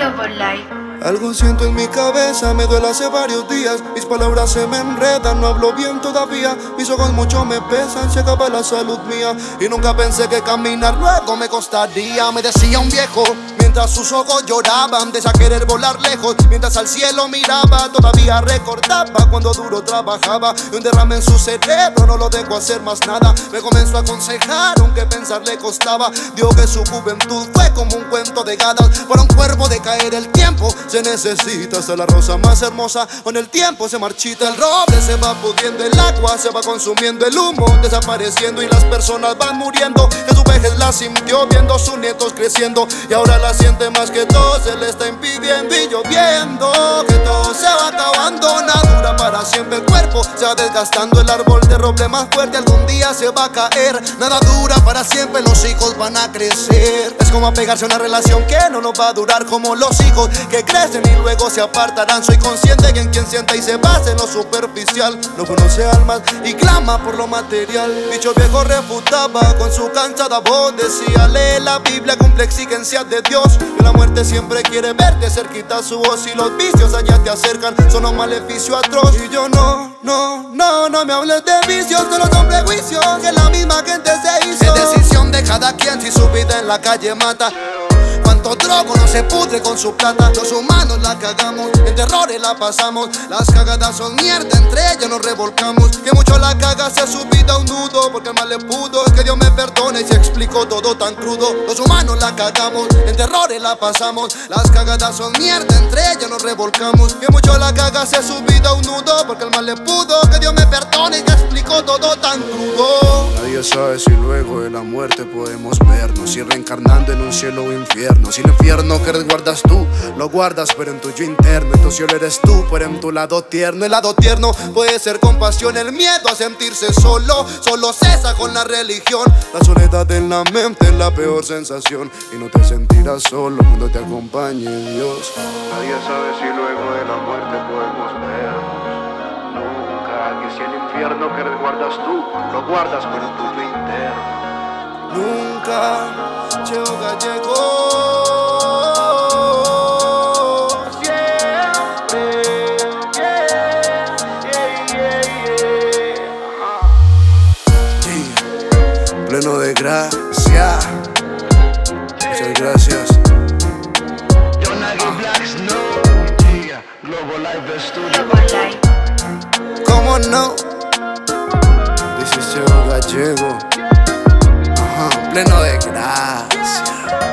Double Life. Algo siento en mi cabeza, me duele hace varios días. Mis palabras se me enredan, no hablo bien todavía. Mis ojos mucho me pesan, se acaba la salud mía. Y nunca pensé que caminar luego me costaría. Me decía un viejo, mientras sus ojos lloraban, de querer volar lejos. Mientras al cielo miraba, todavía recordaba cuando duro trabajaba. Y un derrame en su cerebro no lo dejó hacer más nada. Me comenzó a aconsejar, aunque pensar le costaba. Dijo que su juventud fue como un cuento de hadas. Para un cuervo de caer el tiempo se necesita, hasta la rosa más hermosa con el tiempo se marchita. El roble se va pudriendo, el agua se va consumiendo, el humo desapareciendo y las personas van muriendo. Que su vejez la sintió viendo sus nietos creciendo y ahora la siente más que todo se le está impidiendo. Y yo viendo que todo se va acabando, nada dura para siempre, el cuerpo se va desgastando, el árbol de roble más fuerte algún día se va a caer. Nada dura para siempre, los hijos van a crecer. Es como apegarse a una relación que no nos va a durar, como los hijos que crecen y luego se apartarán. Soy consciente que en quien sienta y se basa en lo superficial no conoce almas y clama por lo material. Dicho viejo refutaba con su cansada voz, decía: lee la Biblia, cumple exigencias de Dios. Que la muerte siempre quiere verte cerquita su voz y los vicios allá te acercan, son un maleficio atroz. Y yo no me hables de vicios, solo son prejuicios que la misma gente se hizo. Es decisión de cada quien si su vida en la calle mata. Cuánto drogo no se pudre con su plata. Los humanos la cagamos, en terrores la pasamos. Las cagadas son mierda, entre ellas nos revolcamos. Que mucho la caga se ha subido a un nudo, porque el mal le pudo. Que Dios me perdone y se explicó todo tan crudo. Los humanos la cagamos, en terrores la pasamos. Las cagadas son mierda, entre ellas nos revolcamos. Que mucho la caga se ha subido a un nudo, porque el mal le pudo. Que Dios me perdone y se explicó todo tan crudo. Nadie sabe si luego de la muerte podemos vernos, si reencarnando en un cielo o infierno. Si el infierno que resguardas tú, lo guardas pero en tu yo interno. En tu cielo eres tú, pero en tu lado tierno. El lado tierno puede ser compasión, el miedo a sentirse solo cesa con la religión. La soledad en la mente es la peor sensación y no te sentirás solo cuando te acompañe Dios. Nadie sabe si luego de la muerte podemos vernos. Nunca, que si el infierno que resguardas tú, lo guardas pero en tu yo interno. Nunca, Cheo Gallego. Pleno de gracia. Muchas gracias. Double Life. ¿Cómo no? This is Cheo Gallego. Pleno de gracia.